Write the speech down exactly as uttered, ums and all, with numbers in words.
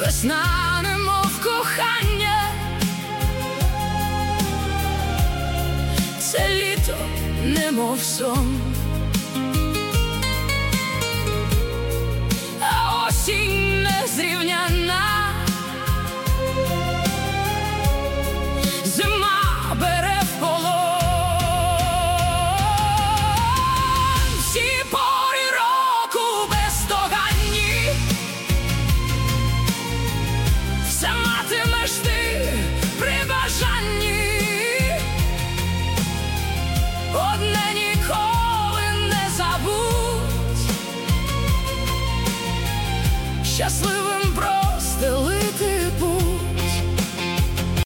Весна, немов кохання, це літо, немов сон, а осінь незрівняна. Зима бере в полон всі пори року бездоганні. Все матимеш ти при бажанні. Одне ніколи не забудь, щасливий